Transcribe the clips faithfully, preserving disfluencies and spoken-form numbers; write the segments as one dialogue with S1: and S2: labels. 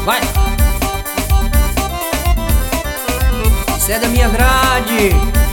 S1: Vai! Isso é da minha grade.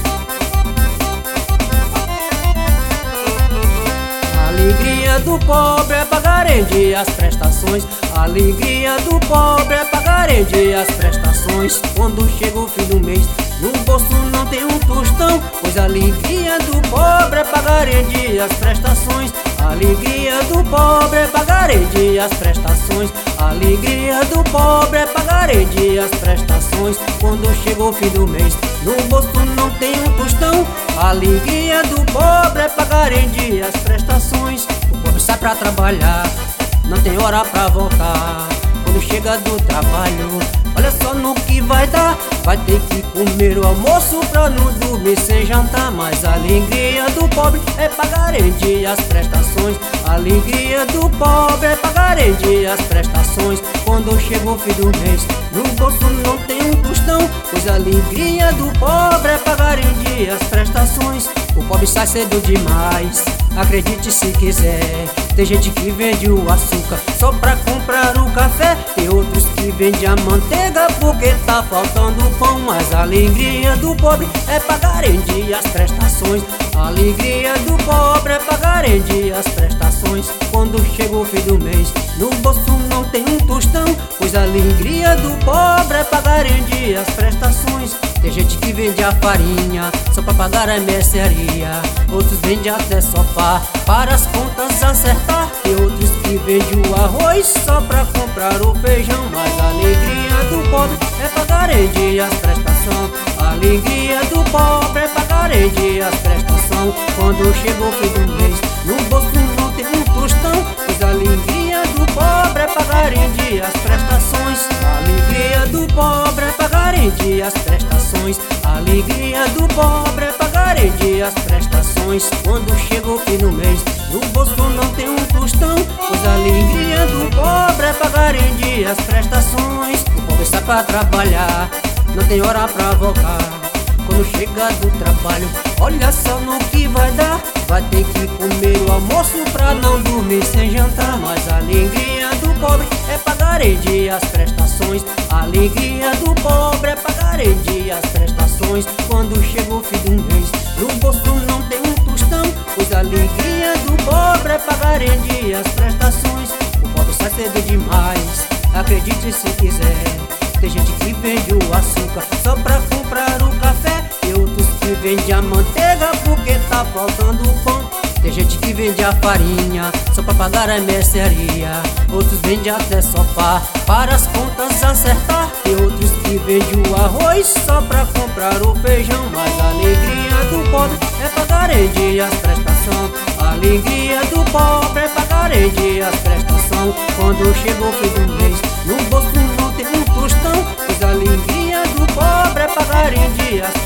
S1: A alegria do pobre é pagar em dia as prestações. A alegria do pobre é pagar em dia as prestações. Quando chega o fim do mês, no bolso não tem um tostão, pois a alegria do pobre é pagar em dia as prestações. A alegria do pobre é pagar em dia as prestações. A alegria do pobre é pagar em dia as prestações. Quando chega o fim do mês, no bolso não tem um tostão. A alegria do pobre é pagar em dia as prestações. O pobre sai pra trabalhar, não tem hora pra voltar. Quando chega do trabalho, olha só no que vai dar. Vai ter que comer o almoço pra não dormir sem jantar. Mas a alegria do pobre é pagar em dia as prestações. A alegria do pobre é pagar em dia as prestações. Quando chega o fim do mês, no bolso não tem um tostão, pois a alegria do pobre é pagar em dia as prestações. O pobre sai cedo demais, acredite se quiser. Tem gente que vende o açúcar só pra comprar o café. Tem outros que vendem a manteiga porque tá faltando pão. Mas a alegria do pobre é pagar em dia as prestações. A alegria do pobre é pagar em dia as prestações. Quando chega o fim do mês, no bolso não tem um tostão, pois a alegria do pobre é pagar em dia as prestações. Tem gente que vende a farinha só pra pagar a mercearia. Outros vendem até sofá para as contas acertar. Tem outros que vendem o arroz só pra comprar o feijão. Mas a alegria do pobre é pagar em dia as prestações. A alegria do pobre é pagar em dia as prestações. Quando chega o fim do mês, no bolso não tem um tostão, pois a alegria do pobre é pagar em dia as prestações. A alegria do pobre é pagar em dia as prestações. A alegria do pobre é pagar em dia as prestações. Quando chega o fim do mês, no bolso não tem um tostão, pois a alegria do pobre é pagar em dia as prestações. O pobre sai pra trabalhar, não tem hora pra voltar. Quando chega do trabalho, olha só no que vai dar. Vai ter que comer o almoço pra não dormir sem jantar. Mas a alegria do pobre é pagar em dia as prestações. A alegria do pobre é pagar em dia as prestações. Quando chega o fim do mês, no bolso não tem um tostão, pois a alegria do pobre é pagar em dia as prestações. O pobre sai cedo demais, acredite se quiser. Tem gente que vende o açúcar só pra comprar o café. Tem outros que vendem a manteiga porque tá faltando pão. Tem gente que vende a farinha só pra pagar a mercearia. Outros vendem até sofá para as contas acertar. Tem outros que vendem o arroz só pra comprar o feijão. Mas a alegria do pobre é pagar em dia as prestações. A alegria do pobre é pagar em dia as prestações. Quando chega o fim do mês, no bolso não tem um tostão, pois a alegria do pobre é pagar em dia as